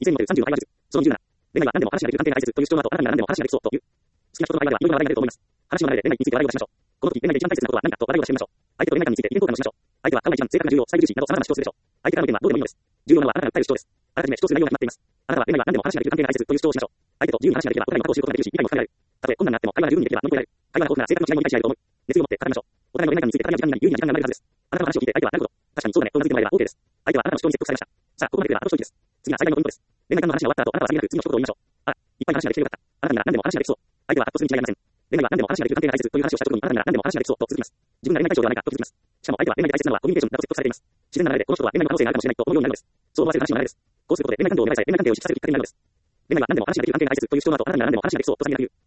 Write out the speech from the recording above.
以前にも30の会話術。その27。恋愛は何でも話ができる関係が大切という主張の後、あなたには何でも話ができそうという。好きな人との会話ではいろいろな話題が出ると思います。話の流れで恋愛について笑いを出しましょう。この時、恋愛で一番大切なことは何かと話題を出してみましょう。相手と恋愛観について意見交換をしましょう。相手は彼が一番正確な重要、最重視など様々な主張をするでしょう。相手からの意見はどうでもいいのです。重要なのはあなたが訴える主張です。あらかじめ主張する内容が決まっています。あなたは恋愛は何でも話ができる関係が大切という主張をしましょう。相手と自由に話ができればお互いのことを知ることができるし、理解も深められる。たとえ困難があっても会話が十分にできれば乗り越えられる。会話が豊富なら性格の違いも理解し合えると思う。熱意を持って語りましょう。お互いの恋愛観について語り合う時間になり、有意な時間が生まれるはずです。あなたの話を聞いて相手はなるほど。確かにそうだねとうなずいてもらえれば OK です。相手はあなたの主張に説得されました。さあ、ここまで来ればあと一人です。次は最大のポイントです。恋愛観の話が終わった後、あなたはさりげなく次の一言を言いましょう。あ、いっぱい話ができてよかった。あなたには何でも話ができそう。相手はカッとするに違いありません。恋愛は何でも話ができる関係が大切という話をした直後にあなたには何でも話ができそうと続きます。自分が恋愛対象ではないかと続きます。しかも相手は恋愛で大切なのはコミュニケーションだと説得されています。自然な流れでこの人は恋愛の可能性があるかもしれないと思うようになるのです。そう思わせる話の流れです。こうすることで恋愛感情を芽生えさせ、恋愛関係を意識させるきっかけになるのです。恋愛は何でも話ができる関係が大切という主張の後、あなたには何でも話ができそうとされる理由。